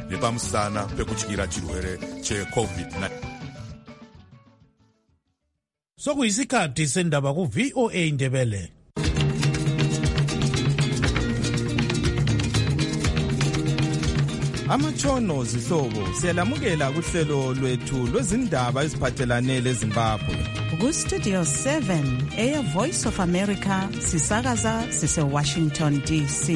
nepamusana pekutyira chirwere cheCovid-19. Sokuyisikhathi sendaba ku VOA Ndebele. Amatshono zihlobo siyalamukela kuhlelo lwethu lwezindaba eziphathelane leZimbabwe. Ku Studio 7 Air Voice of America sisakaza sise Washington DC.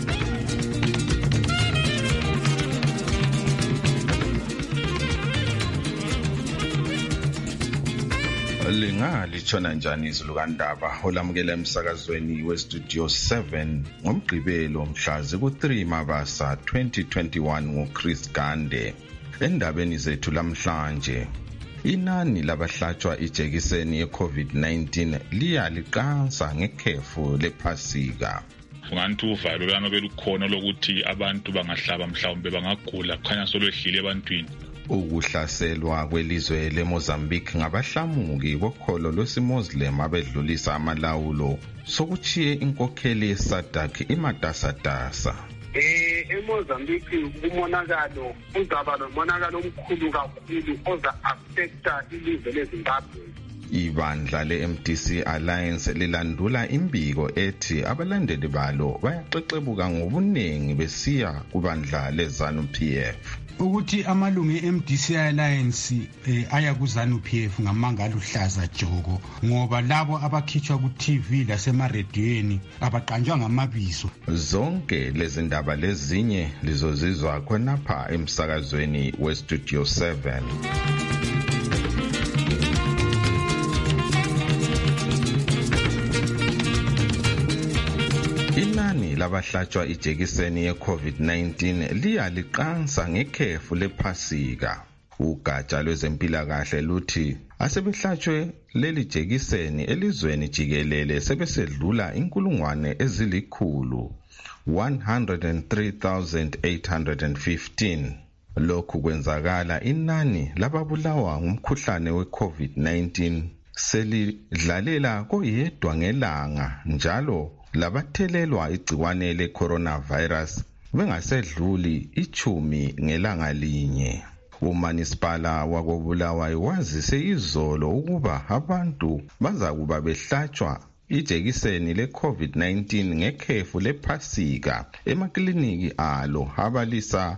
Litshona njani izulu kandaba olamukela emsakazweni weStudio 7 ngomgqibelo mhla ku-3 Mabasa 2021 nguChris Gande. Endabeni zethu lamhlanje, inani labahlatshwa ijekiseni yeCovid-19 liyaliqansa ngekhefu lephasika. Unganti uvalo lana belukhona lokuthi abantu bangahlaba mhlawumbe bangagula kukhanya solwehlile ebantwini. Ukuhlaselwa kwelizwe leMozambique ngabahlamuki kokholo lwesiMuslim abedlulisa amalawulo sokuchiye inkokheli yeSADC imatasatasa. eMozambique umonakalo uzaba nomonakalo omkhulu kakhulu oza affecta ilizwe leZimbabwe. Ibandla le-MDC Alliance lilandula imbiko ethi abalandeli balo bayaxexebuka ngobuningi besiya kubandla leZANU-PF. Ukuthi amalungu e-MDC Alliance aya kuZANU-PF ngamanga aluhlaza joko ngoba labo abakhitshwa ku-TV lasemarediyweni abaqanjwa ngamabizo. Zonke lezi ndaba lezinye lizozizwa khonapha emsakazweni weStudio 7. Inani labahlatshwa ijekiseni yeCovid-19 liyaliqansa ngekhefu lephasika. Ugatsha lwezempilakahle luthi asebehlatshwe leli jekiseni elizweni jikelele sebesedlula inkulungwane ezilikhulu 103,815. Lokhu kwenzakala inani lababulawa ngumkhuhlane weCovid-19 selidlalela koyedwa ngelanga njalo labathelelwa igciwane le-coronavirus bengasedluli 10 ngelanga linye. Umanisipala wakobulawayo wazise izolo ukuba abantu bazakuba behlatshwa ijekiseni le-COVID-19 ngekhefu lephasika emakliniki alo abalisa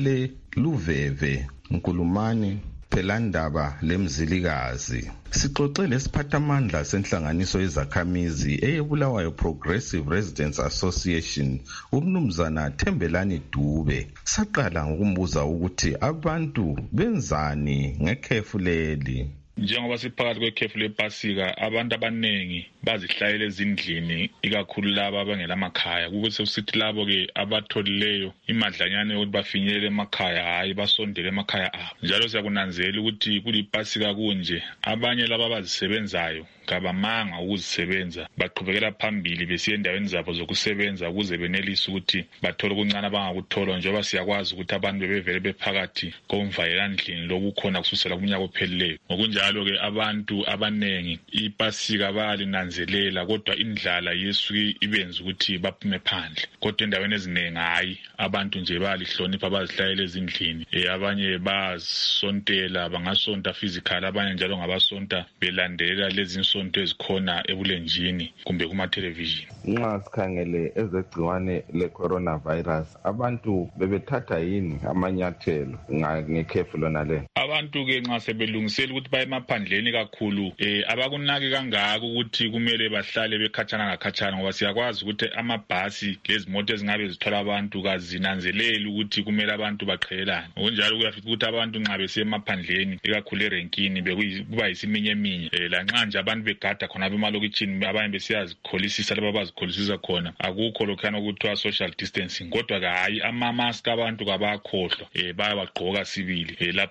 ele-Luveve, Nkulumane, Phelandaba leMzilikazi. Sixoxe lesiphathamandla senhlanganiso yezakhamizi eyebulawayo Progressive Residents Association, umnumzana Thembelani Dube. Saqala ngokumbuza ukuthi abantu benzani ngekhefu leli. Njengoba siphakathi kwekhefu lephasika, abantu abanengi bazihlayela ezindlini, ikakhulu laba abangelamakhaya. Ukuthi sithi labo ke abatholileyo imadlanyana yokuthi bafinyelele emakhaya, hayi basondele emakhaya abo. Njalo siyakunanzela ukuthi kuliphasika kunje abanye laba abazisebenzayo kabamanga ukuzisebenza, baqhubekela phambili besiya endaweni zabo zokusebenza ukuze benelise ukuthi bathole okuncane abangakuthola. Njengoba siyakwazi ukuthi abantu bebevele bephakathi komvayelandlini lokukhona kususela kunyaka ophelileyo. Ngokunjalo ke abantu abanengi iphasika bayalinanzelela, kodwa indlala yesuke ibenza ukuthi baphume phandle. Kodwa endaweni eziningi hayi, abantu nje bayalihlonipha, bazihlayela ezindlini. Abanye bayasontela, bangasonta physical, abanye njalo ngabasonta belandelela lezi nsonto ezikhona ebulenjini kumbe kuma television. Nxa sikhangele ezegciwane le-coronavirus, abantu bebethatha yini amanyathelo ngekhefu lona le? Abantu ke nxa sebelungisela ukuthi baye emaphandleni kakhulu, abakunaki kangaka ukuthi kumele bahlale bekhatshana ngakhatshana, ngoba siyakwazi ukuthi amabhasi lezimoto ezingabe zithola abantu kazinanzeleli ukuthi kumele abantu baqhelelane. Ngokunjalo kuyafika ukuthi abantu nxa besiya emaphandleni ikakhulu erenkini kuba yisiminyeminye, lanxa nje abantu begada khona bemalokitshini abanye besiyazikholisisa laba bazikholisisa khona, akukho lokhana ukuthiwa social distancing. Kodwa ke hayi, ama-mask abantu kabakhohlwa, bayabagqoka sibili lapha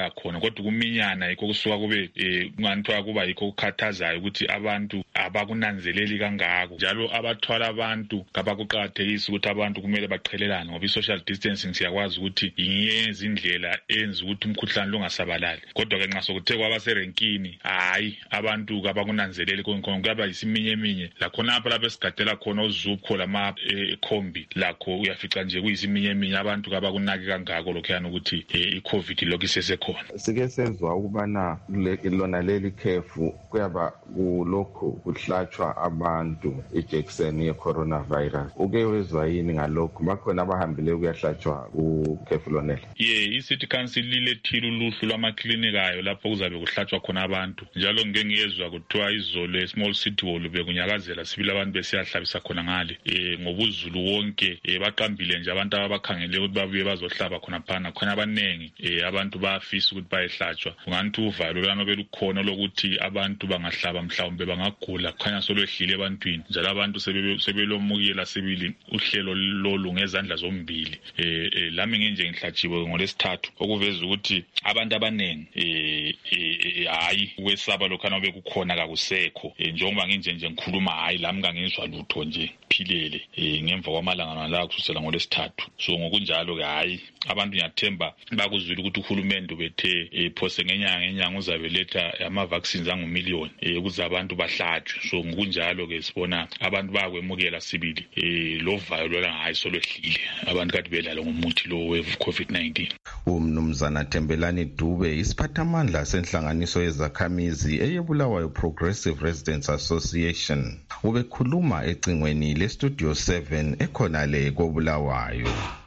bayakhona kodwa kuminyana yikho kusuka kube kunganithiwa kuba yikho ukukhathazayo ukuthi abantu abakunanzeleli kangako njalo abathwala abantu kabakuqakathekisa ukuthi abantu kumele baqhelelane ngoba i-social distancing siyakwazi ukuthi yenye indlela enza ukuthi umkhuhlane lungasabalali kodwa ke nxa sokuthe kwaba serenkini hayi abantu kabakunanzeleli konke kuyaba yisiminyeminye lakhona lapha esigadela khona uzupho lama khombi lakho uyafica nje kuyisiminyeminye abantu kabakunaki kangako lokhuyana ukuthi i-COVID lokhu isesekhona. Sike sezwa ukubana lona leli khefu kuyaba kulokhu kuhlatshwa abantu ijekiseni ye-coronavirus. Uke wezwa yini ngalokhu? Bakhona abahambile kuyahlatshwa kukhefu lonela? I-City Council lilethile uluhlu lwamaklinikayo lapho kuzabe kuhlatshwa khona abantu njalo ngeke ngiyezwa kuthiwa izolo e-Small City Hall bekunyakazela sibili abantu besiyahlabisa khona ngale ngobuzulu wonke baqambile nje abantu abakhangele ukuthi babuye bazohlaba khona phana khona abanengi abantu bayafisa ukuthi bayehlatshwa unganti uvalo lana belukhona lokuthi abantu bangahlaba mhlawumbe bangagula khanya solwehlile ebantwini njalo abantu sebelomukela sibili uhlelo lolu ngezandla zombili lami nginje ngihlatshiwe ngolesithathu okuveza ukuthi abantu abanengi hayi ukwesaba lokhana bekukhona kakusekho njengoba nginje ngikhuluma hayi lami ngangizwa lutho nje philele ngemva kwamalanga la kusukela ngolesithathu so ngokunjalo ke hayi abantu ngiyathemba bakuzwile ukuthi uhulumende bethe phose ngenyanga uzabe letha ama vaccines angu-1,000,000 ukuze abantu bahlatshwe so ngokunjalo ke sibona abantu bayakwemukela sibili lo vayo lona hayi solwehlile abantu kade belala ngomuthi lo we-COVID-19. Umnumzana Thembelani Dube isiphathamandla senhlanganiso yezakhamizi eyebulawayo Progressive Residents Association ubekhuluma ecingweni le-Studio 7 ekhona le koBulawayo.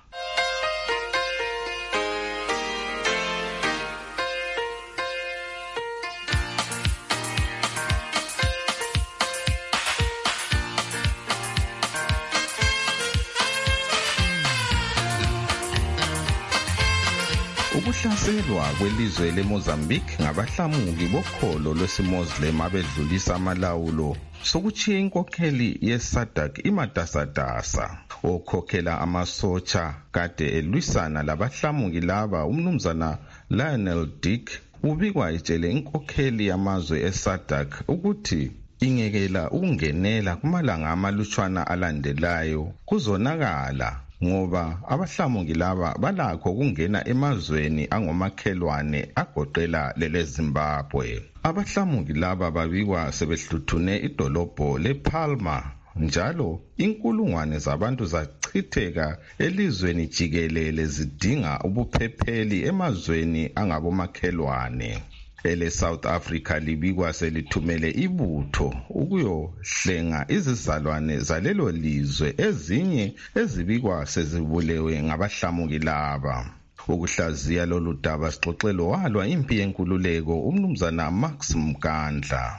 Ukuhlaselwa kwelizwe leMozambique ngabahlamuki bokholo lwesiMuslim abedlulisa amalawulo sokuchiya inkokheli yeSADC imatasatasa okhokhela amasotsha kade elwisana labahlamuki laba umnumzana Lionel Dick ubikwa etshele inkokheli yamazwe eSADC ukuthi ingekela ukungenela kumalanga amalutshwana alandelayo kuzonakala ngoba abahlamuki laba balakho ukungena emazweni angomakhelwane agoqela leleZimbabwe. Abahlamuki laba babikwa sebehluthune idolobho lePalma njalo inkulungwane zabantu zachitheka elizweni jikelele zidinga ubuphepheli emazweni angabomakhelwane. Ele South Africa libikwa selithumele ibutho ukuyohlenga izizalwane zalelo lizwe ezinye ezibikwa sezibulewe ngabahlamuki laba. Ukuhlaziya lolu daba sixoxelo walwa impi yenkululeko umnumzana Max Mkandla.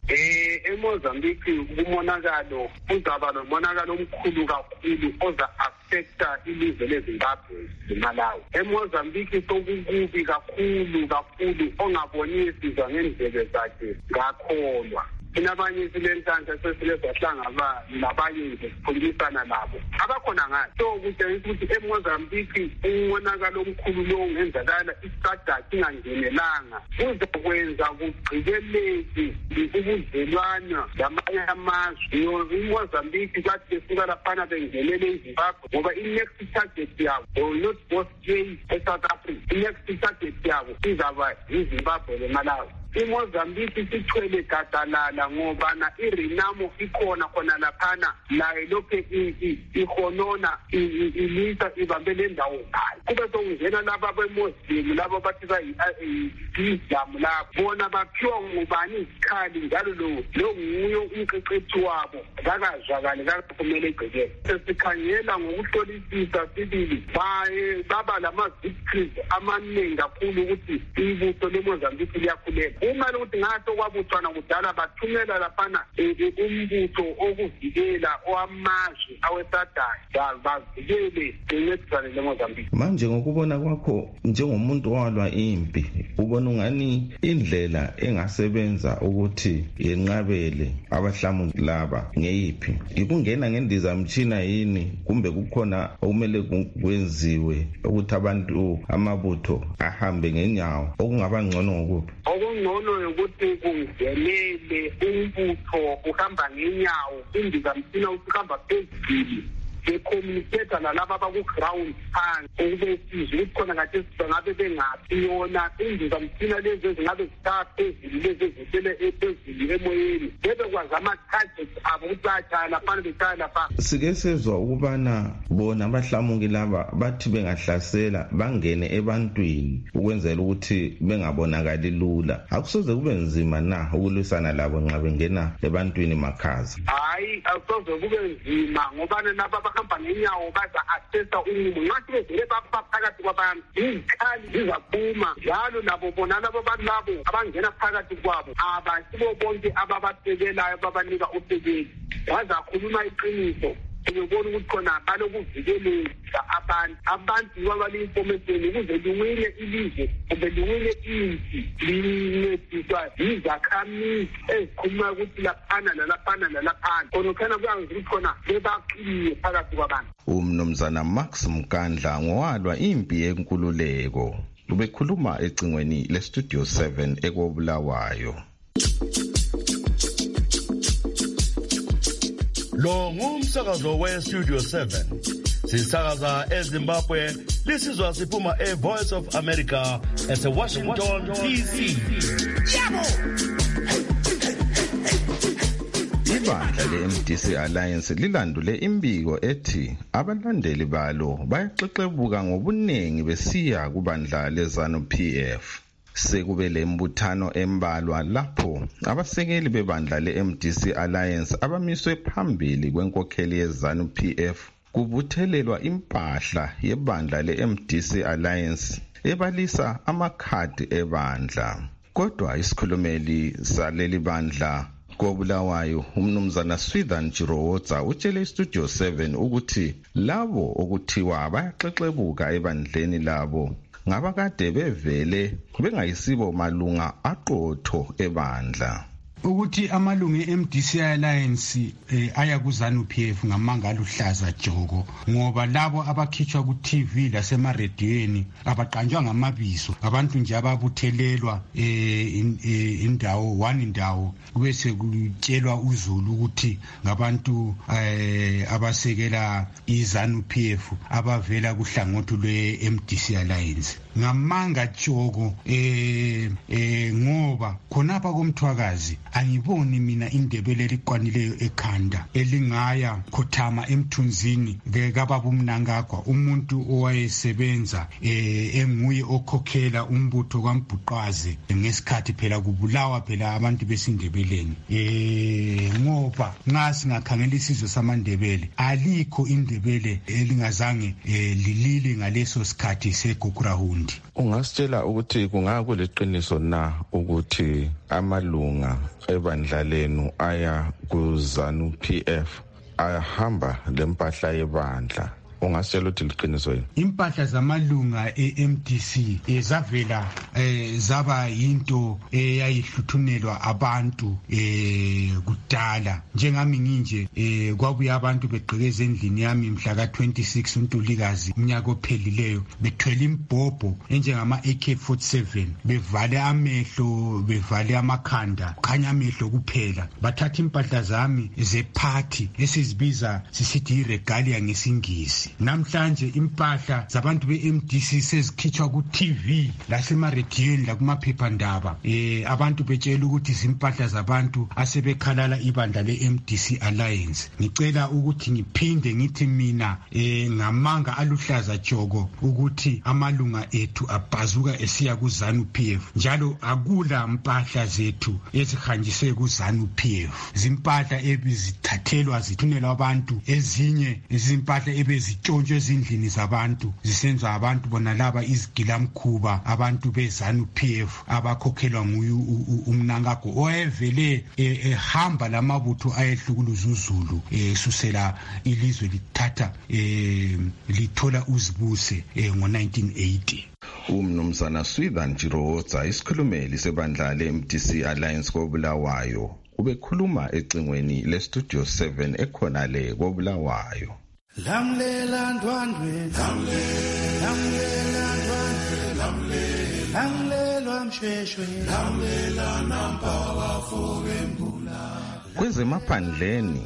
eMozambique kumonakalo uzaba nomonakalo omkhulu kakhulu oza affecta ilizwe leZimbabwe leMalawi. eMozambique sokukubi kakhulu ongabonisi ngendlebe zakhe ngakholwa. Inabanye silenhlanhla sesilezahlangaba labanye nje sikhulumisana nabo abakhona ngayo so kutshengisa ukuthi eMozambique umonakalo omkhulu lo ungenzakala iSADC ingangenelanga kuzokwenza kugqikeleke ubudlelwana lamanye amazwe. iMozambique kade suka laphana bengenele eZimbabwe ngoba i-next target yabo not both eSouth Africa i-next target yabo izaba iZimbabwe leMalawi. iMozambique sithwele gadalala ngoba na iRenamo ikhona laphana laye lokhe ihonona ilisa ibambe lendawo ngayo kube sokungena laba beMuslim laba bathi Islam lapho bona baphiwa ngubani izikhali njalo lo nguyo umqeqethi wabo akazwakali kumele egcekele. Sesikhangela ngokuhlolisisa sibili baba lama victories amaningi kakhulu ukuthi ibutho leMozambique liyakhulela uma lokuthi ngaso kwabuthwana kudala bathumela laphana umbutho okuvikela owamazwe awesadayo bavikele bencedisane leMozambique. Manje ngokubona kwakho njengomuntu owalwa impi ubona ungani indlela engasebenza ukuthi yenqabele abahlamuki laba ngeyiphi? Ikungena ngendizamtshina yini kumbe kukhona okumele kwenziwe ukuthi abantu amabutho ahambe ngenyawo okungaba ngcono ngokuphi? Okungcono ukuthi kungenele umbutho uhamba ngenyawo, indizamtshina uhamba phezulu becommunicate nalabo abaku-ground phansi ukube sizwe ukuthi khona ngathi bangabe bengaphi yona indizamtshina lezi ezingabe zitaphezulu lezi ezisele ephezulu emoyeni bebekwazi ama-targets abo ukuthi bayatshaya laphana betshaya lapha. Sike sezwa ukubana bona abahlamuki laba bathi bengahlasela bangene ebantwini ukwenzela ukuthi bengabonakali lula. Akusoze kube nzima na ukulwisana labo nxa bengena ebantwini makhaza? Hayi, akusoze kube nzima ngobana laba bahamba ngenyawo baza-assessa umumo. Ngathi bezile baphakathi kwabantu izikhali zizaphuma njalo nabo bona labo bantu labo abangena phakathi kwabo abasibo bonke ababasekelayo babanika usekeli. Bazakhuluma iqiniso ubona ukuthi khona balokuvikeleka abantu babale-information ukuze liwine ilizwe kumbe liwine impi lincediswa yizakhamizi ezikhuluma ukuthi laphana nalaphana nalaphana khona khona kuyazi ukuthi khona bebaqiniye phakathi kwabantu. Umnumzana Max Mkandla ngowalwa impi yenkululeko ubekhuluma ecingweni leStudio 7 eKobulawayo. Lo ngumsakazo weStudio 7. Sisakaza eZimbabwe, lisizwa siphuma eVoice of America eseWashington DC. Ibandla le-MDC Alliance lilandule imbiko ethi abalandeli balo bayaxexebuka ngobuningi besiya kubandla leZANU-PF. Sekube lembuthano embalwa lapho abasekeli bebandla le-MDC Alliance abamiswe phambili kwenkokheli yeZANU-PF kubuthelelwa impahla yebandla le-MDC Alliance ebalisa amakhadi ebandla. Kodwa isikhulumeli saleli bandla koBulawayo umnumzana Swithan Jirowotsa utshele iStudio 7 ukuthi labo okuthiwa bayaxexebuka ebandleni labo ngabakade bevele bengayisibo malunga aqotho ebandla. Ukuthi amalungu e-MDC Alliance aya kuZANU-PF ngamanga aluhlaza joko ngoba labo abakhitshwa ku-TV lasemarediyweni abaqanjwa ngamabizo abantu nje ababuthelelwa indawo bese kutshelwa uZulu ukuthi ngabantu abasekela iZANU-PF abavela kuhlangothi lwe-MDC Alliance ngamanga joko ngoba khonapha komthwakazi angiboni mina indebele liqwanileyo ekhanda elingaya khothama emthunzini kababa uMnangagwa umuntu owayesebenza enguye okhokhela umbutho kaMbhuqwazi ngesikhathi phela kubulawa phela abantu besindebeleni ngoba nxa singakhangela isizwe samandebele alikho indebele elingazange lilile ngaleso sikhathi seGugurahundi. Ungasitshela ukuthi kungakuliqiniso na ukuthi amalunga ebandla lenu aya kuZANU-PF ayahamba lempahla yebandla? Ungasitshela ukuthi liqiniso yini? Impahla zamalunga e-MDC zavela zaba yinto eyayihluthunelwa abantu kudala. Njengami nginje kwabuya abantu begqekeza endlini yami mhla ka-26 uNtulikazi umnyaka ophelileyo bethwele imbhobho enjengama AK-47 bevale amehlo bevale amakhanda khanya amehlo kuphela bathatha impahla zami zephathi esizibiza sisithi iregalia ngesingisi. Namhlanje impahla zabantu be-MDC sezikhitshwa ku-TV lasemarediyweni lakumaphephandaba abantu betshela ukuthi izimpahla zabantu asebekhalala ibandla le-MDC Alliance. Ngicela ukuthi ngiphinde ngithi mina ngamanga aluhlaza joko ukuthi amalunga ethu abhazuka esiya kuZANU-PF njalo akula mpahla zethu ezihanjiswe kuZANU-PF. Zimpahla ebezithathelwa zithunyelwa abantu ezinye izimpahla ebezi zitshontsho ezindlini zabantu zisenza abantu bona laba izigilamkhuba abantu beZANU-PF abakhokhelwa nguye uMnangagwa oyevele ehamba lamabutho ayehlukuluza uZulu susela ilizwe lithatha lithola uzibuse ngo-1980. Umnumzana Swithan Jirotsa isikhulumeli sebandla le-MDC Alliance koBulawayo ubekhuluma ecingweni le-Studio 7 ekhona le koBulawayo. Lamlela ndwandwe lamlelwa mshweshwe lamlela nampawa fokembula. Kwezemaphandleni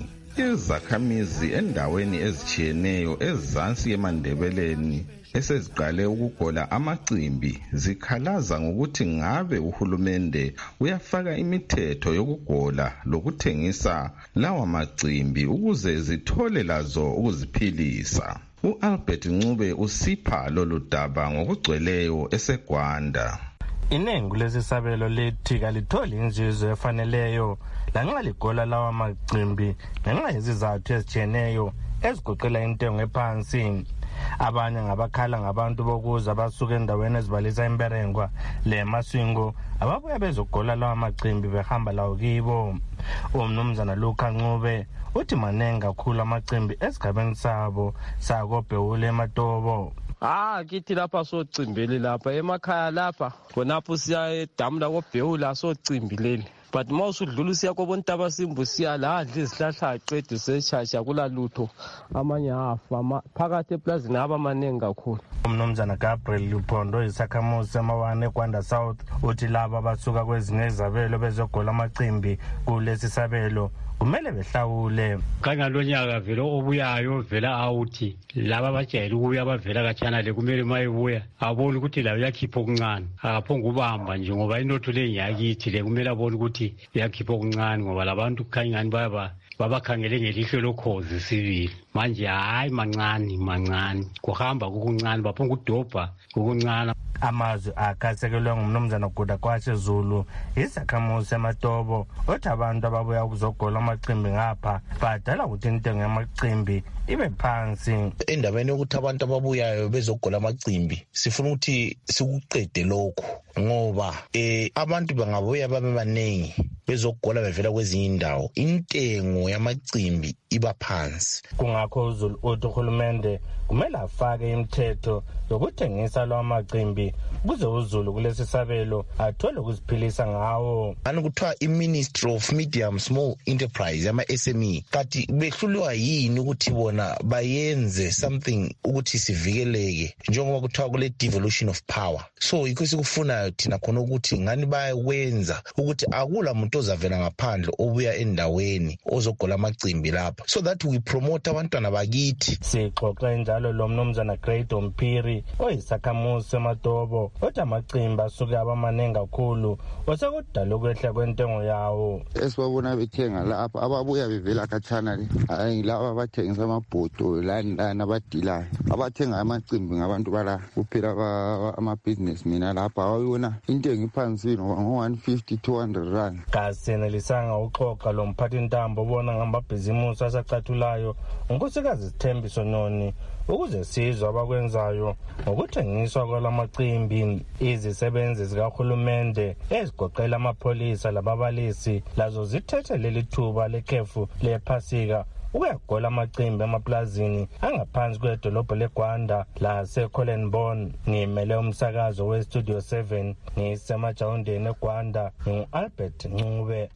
izakhamizi endaweni ezitshiyeneyo ezansi eMandebeleni eseziqale ukugola amacimbi zikhalaza ngokuthi ngabe uhulumende uyafaka imithetho yokugola lokuthengisa lawa macimbi ukuze zithole lazo ukuziphilisa. U-Albert Ncube usipha lolu daba ngokugcweleyo eseGwanda. Inengu lesisabelo lithi kalitholi inzuzo efaneleyo lanxa ligola lawa macimbi ngenxa yezizathu ezitshiyeneyo ezigoqela intengo ephansi. Abanye ngabakhala ngabantu bokuza basuka endaweni ezibalisa imberengwa leMasingo ababuya bezogola lawa macimbi behamba lawo kibo. Umnumzana Luka Ncube uthi manengi kakhulu amacimbi esigabeni sabo sakoBhewula eMatobo. Kithi lapha socimbele lapha emakhaya lapha khonapho siya edamu lakoBhewula socimbelele. But mawusudlula siya kobontaba simbu siya la izihlahla aqede seshasha kulalutho amanye afa phakathi eplazini abamanengi kakhulu. Umnumzana Gabriel Luphondo isakhamuzi semawane eGwanda South uthi laba abasuka kwezinye izabelo bezogola amacimbi kulesi sabelo kumele behlawule. Kangalonyaka vele obuyayo vela awuthi laba abajayele ukuya bavela kathana le kumele mayebuya abone ukuthi la uyakhipha okuncane akaphonga ubamba nje ngoba inotho le nyakithi le kumele abone ukuthi uyakhipha okuncane ngoba labantu kukhanyani babakhangele ngelihlo lokhozi sivile manje hayi mancane kuhamba kukuncane baphonga udobha kukuncane. Amazwi akhasekelwe ngumnumzana Guda Kwashe Zulu isakhamuzi eMatobo othi abantu ababuya ukuzogola amacimbi ngapha badala ukuthi intengo yamacimbi ibe phansi. Endabeni yokuthi abantu ababuyayo bezogola amacimbi sifuna ukuthi sikuqede lokho ngoba abantu bangabuya babe baningi bezogola bevela kwezinye indawo intengo yamacimbi iba phansi. Kungakho uZulu uthi uhulumende kumele afake imithetho yokuthengisa lawa macimbi kuze uZulu kulesi sabelo athole ukuziphilisa ngawo. Kuthiwa i-Ministry of Medium Small Enterprise ama-SME kanti behlulwa yini ukuthi bona bayenze something ukuthi sivikeleke njengoba kuthiwa kule devolution of power. So yikho sikufunayo thina khona ukuthi ngani bayakwenza ukuthi akula muntu ozavela ngaphandle obuya endaweni ozogola amacimbi lapha so that we promote abantwana bakithi. Sixoxe njalo lo mnumzana Great Ompiri oyisakhamuzi seMatobo othi amacimbi asuke abamanengi kakhulu osekudala ukwehla kwentengo yawo. Esibabona bethenga lapha ababuya bevela khatshana le hayi laba abathengisa amabhodo lana abadilayo abathenga amacimbi ngabantu bala kuphela ama-businessmen lapha awayona intengo iphansi ngo-150 200 rand. Kasenelisanga uxoxa lo mphathintambo obona ngamabhizimusi asacathulayo unkosikazi Sithembiso Noni ukuze sizwe abakwenzayo ngokuthengiswa kwalamacimbi. Izisebenzi zikahulumende ezigoqela amapholisa lababalisi lazo zithethe leli thuba lekhefu lephasika ukuyagola amacimbi emaplazini angaphansi kwedolobho leGwanda laseColenborn. Ngimele umsakazo weStudio 7 ngisemajawundeni eGwanda ngu-Albert Ncube.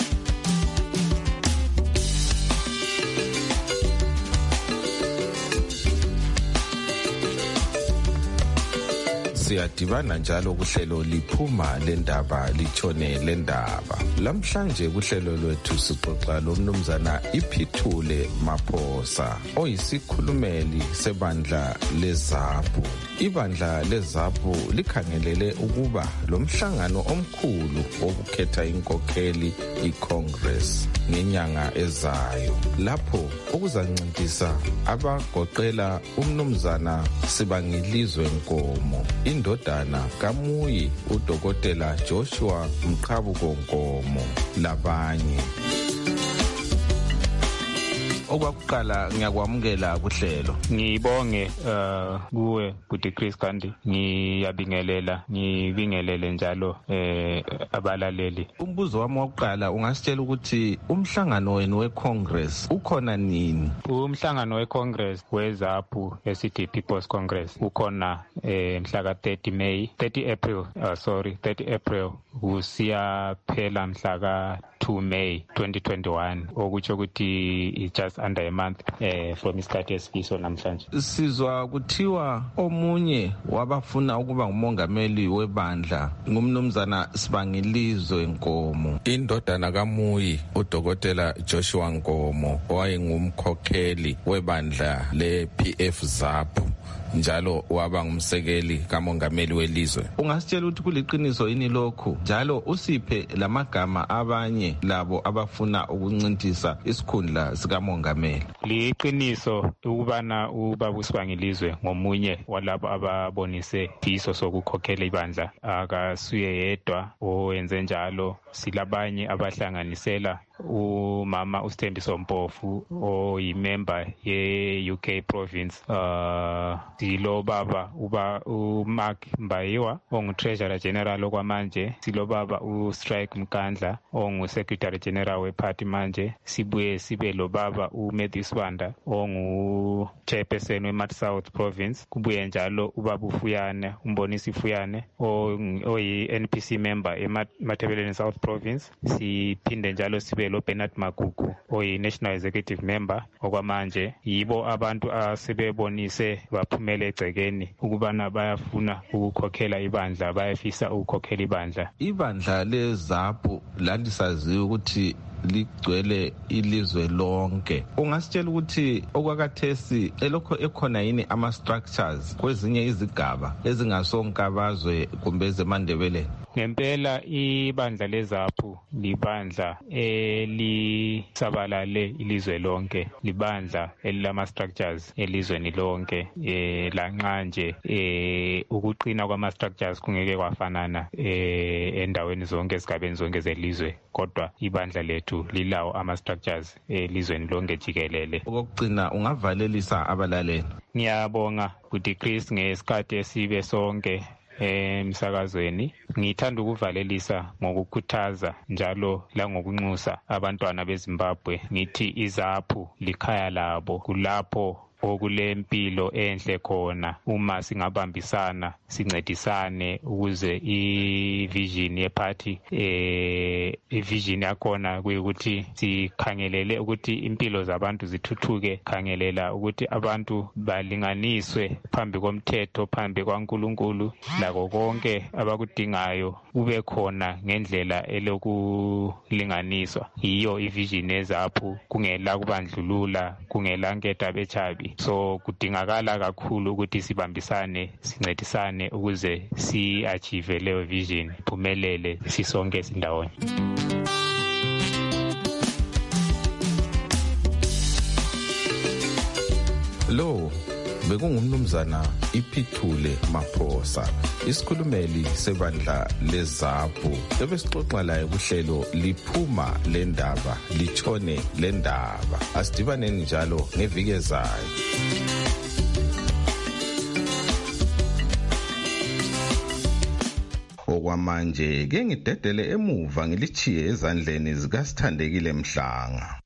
Siyadibana njalo kuhlelo liphuma lendaba litshone lendaba. Lamhlanje kuhlelo lwethu sixoxa lomnumzana Iphithule Maphosa oyisikhulumeli sebandla leZAPU. Ibandla leZAPU likhangelele ukuba lomhlangano omkhulu wokukhetha inkokheli iCongress ngenyanga ezayo lapho okuzancintisa abagoqela umnumzana Sibangilizwe Nkomo indodana kaMuyi uDokotela Joshua Mqhabuko Nkomo labanye. okwakuqala ngiyakwamukela kuhlelo. Ngibonge kuwe Bhuti Chris Kandi, ngibingelele njalo abalaleli. Umbuzo wami wokuqala ungasitshela ukuthi umhlangano wenu weCongress ukhona nini? Umhlangano weCongress weZAPU esithi People's Congress ukhona mhla ka 30 April kusiya phela mhla ka 2 May 2021, okutsho ukuthi it's just under a month from isikhathi esifiso namhlanje. Sizwa kuthiwa omunye wabafuna ukuba ngumongameli webandla ngumnumzana Sibangilizwe Nkomo, indodana kaMuyi uDokotela Joshua Nkomo, owayengumkhokheli webandla le-PF ZAPU njalo waba ngumsekeli kamongameli welizwe. Ungasitshela ukuthi kuliqiniso yini lokho, njalo usiphe lamagama abanye labo abafuna ukuncintisa isikhundla sikamongameli? Liqiniso ukubana ubaba Sibangilizwe ngomunye walabo ababonise ifiso sokukhokhela ibandla, akasuye yedwa owenze njalo. Silabanye abahlanganisela umama uSthembiso Mpofu oyimember ye-UK province, silo baba uMark Mbayiwa ongu-Treasurer General okwamanje, silo baba uStrike Mkandla ongu-Secretary General weParty manje, sibuye sibe lo baba uMatthew Sibanda ongu-Chairperson weMart South province, kubuye njalo ubaba uFuyane uMbonisi Fuyane oyi-NPC member eMatabeleland South province, siphinde njalo sibe lo Bernard Magugu oyi-National Executive member okwamanje. Yibo abantu asebebonise baphumela egcekeni ukubana bayafuna ukukhokhela ibandla, bayafisa ukukhokhela ibandla. Ibandla leZAPU lalisaziwa ukuthi ligcwele ilizwe lonke. Ungasitshela ukuthi okwakathesi elokho ekhona yini ama-structures kwezinye izigaba ezingasonkabazwe kumbe ezemandebeleni? Ngempela ibandla leZAPU libandla elisabalale ilizwe lonke, libandla elilama-structures elizweni lonke. Lanxa nje ukuqina kwama-structures kungeke kwafanana endaweni zonke, ezigabeni zonke zelizwe, kodwa ibandla lethu lilawo ama-structures elizweni lonke jikelele. Okugcina ungavalelisa abalaleli? Ngiyabonga Bhuti Chris ngesikhathi esibe sonke emsakazweni. Ngithanda ukuvalelisa ngokukhuthaza njalo langokunxusa abantwana beZimbabwe ngithi iZAPU likhaya labo, kulapho okulempilo enhle khona uma singabambisana sincedisane ukuze ivision yeparty ivision yakhona kuyukuthi sikhangelele ukuthi impilo zabantu zithuthuke, khangelela ukuthi abantu balinganiswe phambi komthetho, phambi kwaNkulunkulu, lako konke abakudingayo kube khona ngendlela elokulinganiswa. Yiyo ivision yeZAPU, kungela kubandlulula, kungela nketha bechabi. So kudingakala kakhulu ukuthi sibambisane, sincedisane ukuze si-achieve leyo vision, phumelele sisonke sindawonye. Lo bekungumnumzana iPhithule Maphosa, isikhulumeli sebandla leZAPU, ebesixoxa laye kuhlelo liphuma lendaba litshone lendaba. Asidibaneni njalo ngeviki ezayo. Okwamanje ke ngidedele emuva ngilichiye ezandleni zikaSithandekile Mhlanga.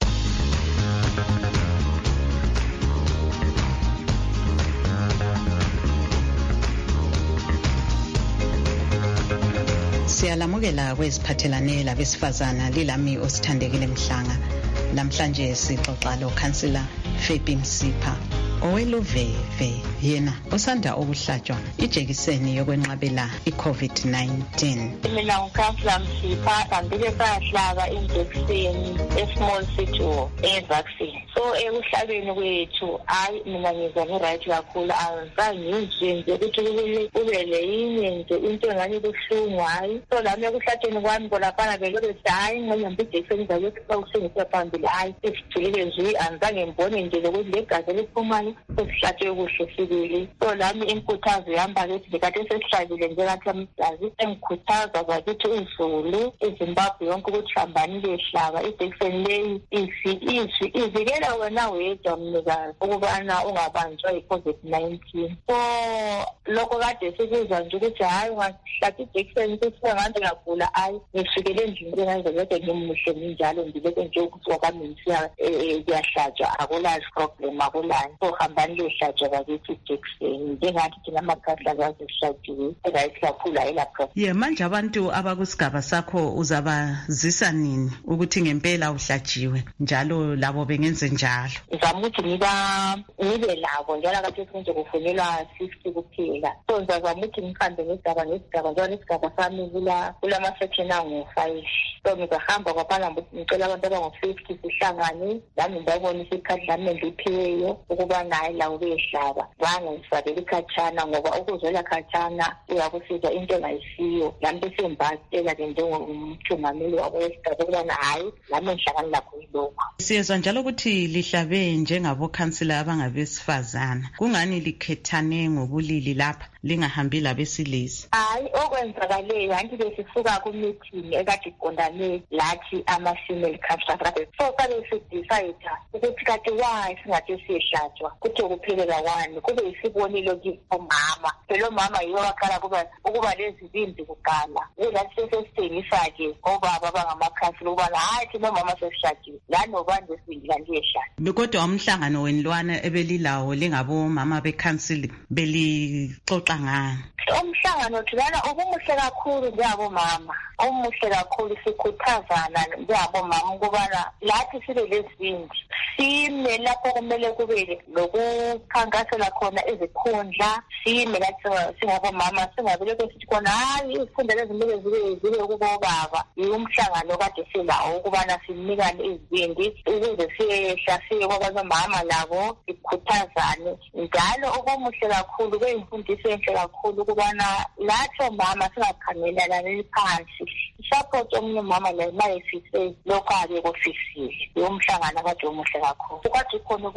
Siyalamukela kweziphathelane labesifazana, lilami uSithandekile Mhlanga. Namhlanje sixoxa lo Councillor Fabi Msipha oweluveve, yena osanda ukuhlatshwa ijekiseni yokwenqabela iCovid-19. Mina uCouncillor Msipha ngambile sahlaba injekiseni eSmall City vaccine. So ekuhlabeni kwethu mina ngizwa ngiright kakhulu, azange ngiyenze ukuthi kube leyinye nje into engani buhlungu. So lami ekuhlatsheni kwami kolapana belokhu hayi ngiyamba ijekiseni zakuthi sokuhlengisa phambili, esijulile nje, azange ngibone nje lokuthi legazi liphumayo sesihlatshwe kuhle sibili. So lami inkuthazo yahamba kethi bekade sesihlabile njengathi amhlazi engikhuthaza bakithi uZulu eZimbabwe yonke ukuthi hambani behlaba ijekiseni leyi ivikela wena wedwa mnikazi ukubana ungabanjwa yi-COVID-19. So lokho kade sikuzwa nje ukuthi hayi ungahlaba ijekiseni ukuthi ngande ngagula hayi ngifikele endlini ngenze kodwa ngimuhle njalo ngibeke nje ukuthi okwami kuyahlatshwa akulazi problem akulani. So hambani lehlatshwa bakithi ijekiseni njengathi thina amakhahla kazihlatshiwe right kakhulu ayilapho. Manje abantu abakusigaba sakho uzabazisa nini ukuthi ngempela uhlatshiwe njalo labo bengenze njalo? Ngizama ukuthi ngibe labo njalo kade nje kufunelwa 50 kuphela. So ngizama ukuthi ngihambe ngesigaba njalo isigaba sami kulama-section angu-5. So ngizahamba kwaphala ngicela abantu abangu-50 sihlangane lami ngibabonisa ikhadi lami engiliphiweyo ukuba naye lawo behlaba bangisabela ikhatshana ngoba ukuzwela khatshana uyakusiza into engayisiyo. Lami bese ngibasela-ke njengomthungameli wabo wesigaba ukubana hayi lami ngihlangane lakho yilokho. Siyezwa njalo ukuthi lihlabe njengabokhansila abangabesifazana. Kungani likhethane ngobulili lapha lingahambi labesilisa? Hayi okwenzakaleyo anti besisuka ku-meeting ekade iqondane lathi ama-female councillors. So kade sidecide ukuthi kade why singathi siyehlatshwa kuthi kuphelela wani kube isibonelo kumama. Phela mama yiwo waqala ukuba lezi zimbi kuqala. Yelathi sesithengisa-ke obaba abangamakhansila ukubana hayi thina omama sesishadiwe lani obanje singila ndiyeshada. Kodwa umhlangano wenilwana ebelilawo lingabomama bekhansila belixoxa ngani? Umhlangano thina ubumuhle kakhulu njengabomama. Umuhle kakhulu sikhuthazana njengabomama ukubana lathi sibe lezindi sime lapho kumele kube lokukhankasela khona izikhundla. Sime lathi singabomama singabeleke sithi khona hayi izikhundla lezimele zibe kubobaba. Umhlangano kade silawo ukubana sinikane izindi ukuze siyehla siye kwabazomama labo sikhuthazane njalo. Ubumuhle kakhulu kuyimfundiso enhle kakhulu ukubana lathi omama singakhangelelani phansi. Support omunye umama la mayefise lokho ake kufisile. Umhlangano kade umuhle kakhulu. Kwathi khona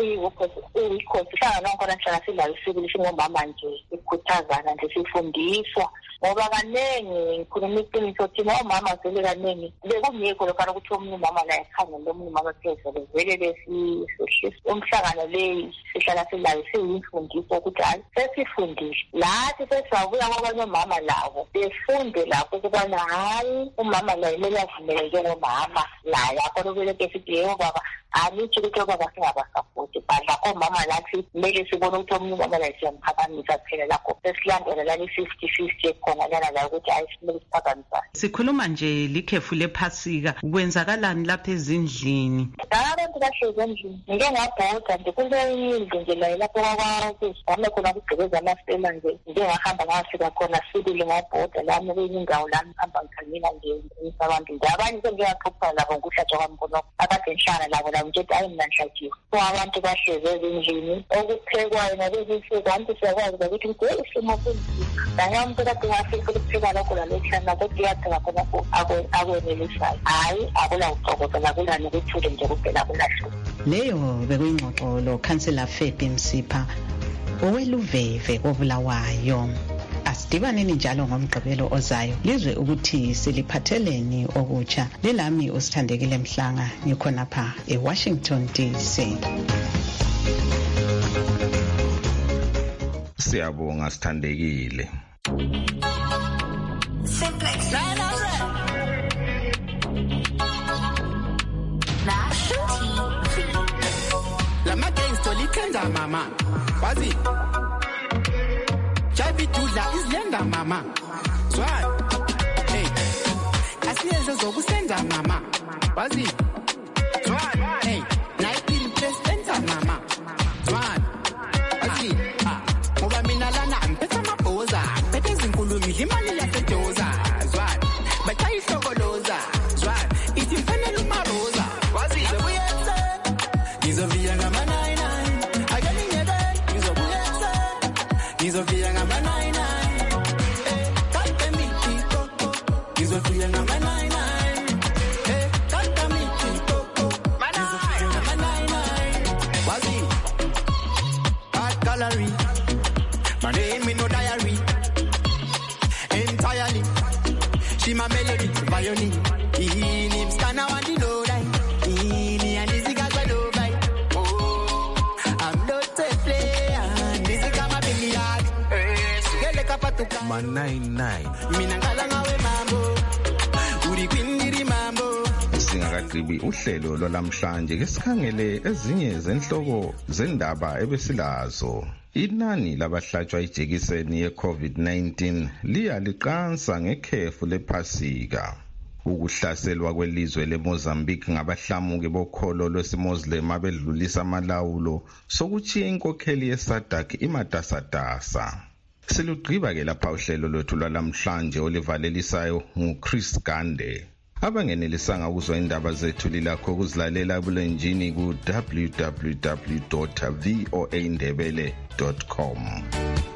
kuyikhona khona nhlala silayo isibili singomama nje sikhuthazana nje sifundiswa ngoba kanengi ngikhuluma iqiniso thina omama vele kanengi bekungekho lokho ukuthi omunye umama la ekhangele omunye umama phezulu vele lesihlisa. Umhlangano leyi sihlala silayo siyimfundiso ukuthi hayi sesifundile lathi sesiyabuya kwabanye omama labo befunde lapho ukubana hayi umama la kumele avumele njengomama la yakho lokubeleke sithi yebo baba anithi ukuthi obaba singabasapoti badla komama lathi kumele sibone ukuthi omunye umama la siyamphaphamisa phela lakho sesilandela lani 50-50 ekhona lana la ukuthi hayi simele siphakamisa. Sikhuluma nje likhefu lephasika kwenzakalani lapha ezindlini? Abantu bahlezi endlini ngike ngabhoda nje kuleyindlu nje la lapho kwakuzame khona kugqibeza amasela nje ngihamba ngafika khona sibili ngabhoda lami kuyindawo lami hamba ngikhangela nje abantu nje abanye sengiyaxoxa labo ngokuhlatshwa kwami khona akade ngihlala labo nje hayi mina ngihlatshiwe. So abantu bahlezi ezindlini okuphekwayo nabezisiganti siyakwazi ukuthi ngeke isimo sinzima la umuntu kade ngafika ukupheka lokho la lekhana kodwa iyapheka khona akwenelisayo hayi akula uxokozela akula nokuthule nje kuphela kulahlo. Leyo bekuyingxoxo lo Councillor Fabi Msipha oweluveve kobulawayo. Asidibaneni njalo ngomgqibelo ozayo lizwe ukuthi siliphatheleni okutsha. Lelami usithandekile Mhlanga ngikhona pha eWashington DC. Siyabonga sithandekile. Lama gangster likhenza mama wazi Chabi tudla izlenda mama Swat hey asiyenza zokusenza mama wazi Swat hey naipili president mama Swat wazi ngoba mina lana mpetha maboza mpetha izinkulumo imali yasedoza Swat batayishokoloza Swat ithi mfanele umaroza wazi sebuyenze ngizovia ngama 99 akalinyeke ngizobuyenze ngizovia ngama 99 kaka mitiko ngizovia ngama 99 kaka mitiko ngizovia ngama 99 wazi art gallery She my melody, violin. Ini mskana wandi no right. Ini anizika kwa no right. Oh, I'm not a player. Nizika mabili yard. Sugele kapatuka. Ma 99. Mina ngala ngawe mambo. Uri kwindiri mambo. Singakagqibi uhlelo lwalamhlanje ke sikhangele ezinye zenhloko zendaba ebesilazo. Inani labahlatshwa ijekiseni ye-COVID-19 liya liqansa ngekhefu lephasika. Ukuhlaselwa kwelizwe leMozambique ngabahlamuki bokholo lwesiMuslim abedlulisa amalawulo sokuchiya inkokheli yeSADC imatasatasa. Silugqiba ke lapha uhlelo lwethu lwalamhlanje olivalelisayo nguChris Gande. Abangenelisanga ukuzwa indaba zethu lilakho ukuzilalela ebulenjini ku www.voaindebele.com.